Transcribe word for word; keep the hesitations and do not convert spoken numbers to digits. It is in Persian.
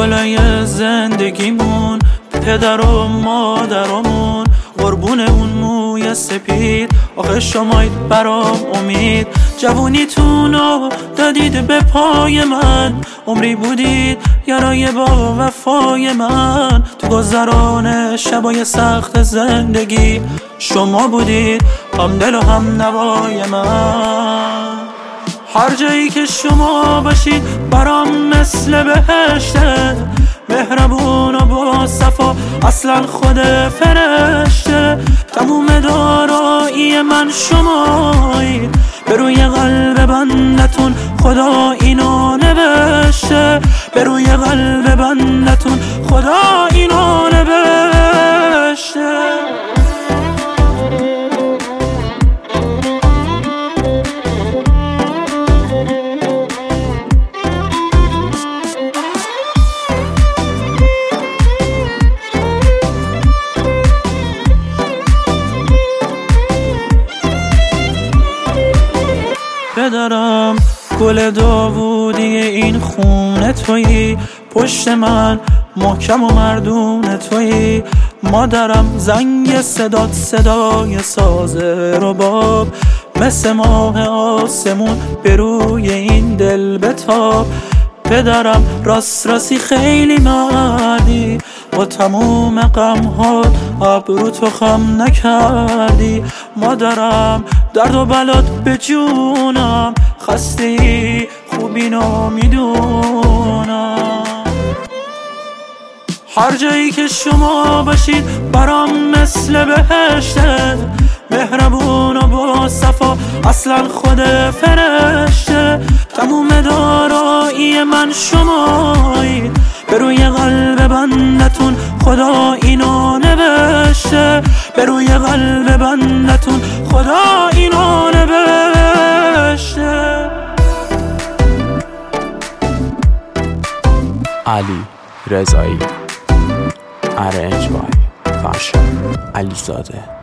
بالای زندگیمون، پدر و مادرامون، قربون اون موی سپید. آخه شمایید برام امید، جوونیتونو دادید به پای من، عمری بودید یارای با وفای من. تو گذران شبای سخت زندگی شما بودید هم دل و هم نوای من. هر جایی که شما باشید برام مثل بهشته، مهربون و با صفا اصلا خود فرشته. تموم دارایی من شمایید، به روی قلب بندتون خدا اینو نوشته، به روی قلب بندتون خدا اینو نوشته. پدرم گل داوودی این خونه تویی، پشت من محکم و مردون تویی. مادرم زنگ صدات صدای ساز رباب، مثل ماه آسمون به روی این دل بتاب. پدرم راست راستی خیلی مردی، با تموم غم‌هات ابرو تو خم نکردی. مادرم درد و بلات به جونم، خسته خوبینو میدونم. هر جایی که شما باشید برام مثل بهشته، مهربون و با صفا اصلا خود فرشته. تموم دارایی من شمایید، به روی قلب بندتون خدا اینو نوشته، به روی قلب بندتون خدا اینو نوشته. علی رضایی، ارنج بای فرشاد علیزاده.